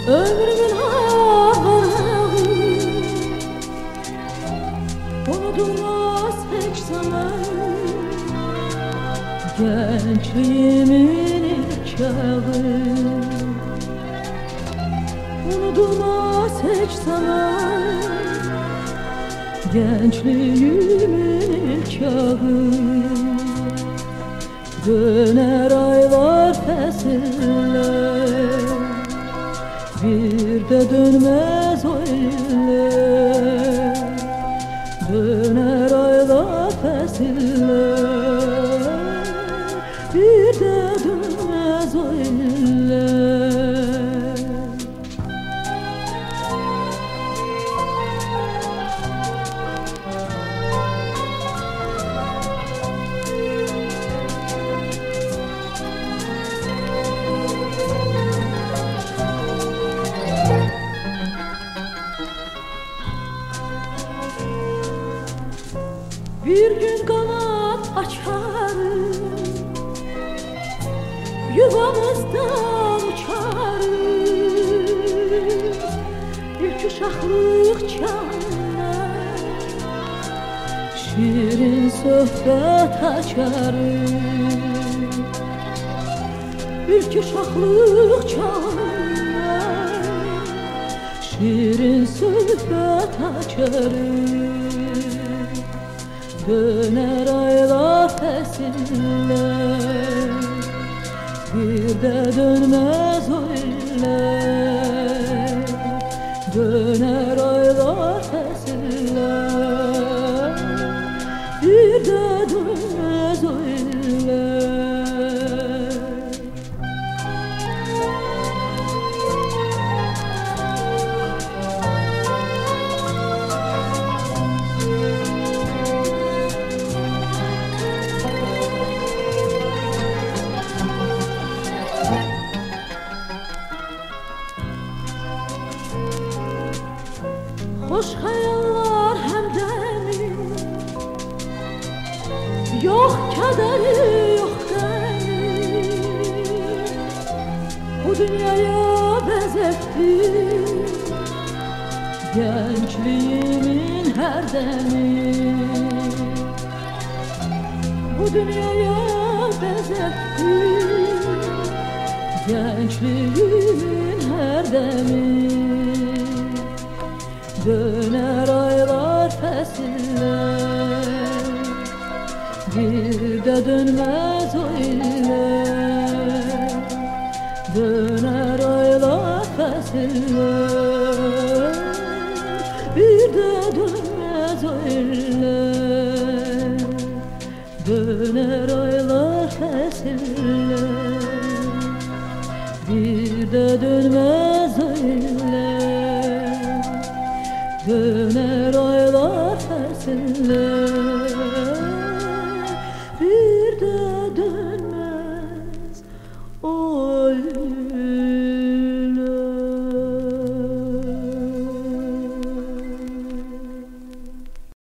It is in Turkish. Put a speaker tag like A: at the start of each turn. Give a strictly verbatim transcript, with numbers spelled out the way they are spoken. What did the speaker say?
A: Ömrümün ağları unutulmaz hiç zaman. Gençliğimin ilk çağı unutulmaz hiç zaman. Gençliğimin ilk çağı döner aylar fesiller, bir de dönmez o iller. Döner aylar fesiller, bir de dönmez o iller. Bir gün kanat açarım, yuvamızdan uçarım. İlk uşaklık çağlar, şirin sohbet açarım. İlk uşaklık çağlar, şirin sohbet açarım. Döner aylar fesiller, bir de dönmez o iller. Döner aylar fesiller, bir de dönmez o iller. Hoş hayallar hemdemi, yok kederi yok gemi. Bu dünyaya benzettim gençliğimin her demi. Bu dünyaya benzettim gençliğimin her demi. Döner aylar fesiller, bir de dönmez o iller. Döner aylar fesiller, bir de dönmez o iller. Döner aylar fesiller, bir de dönmez o iller. Döner aylar fesiller,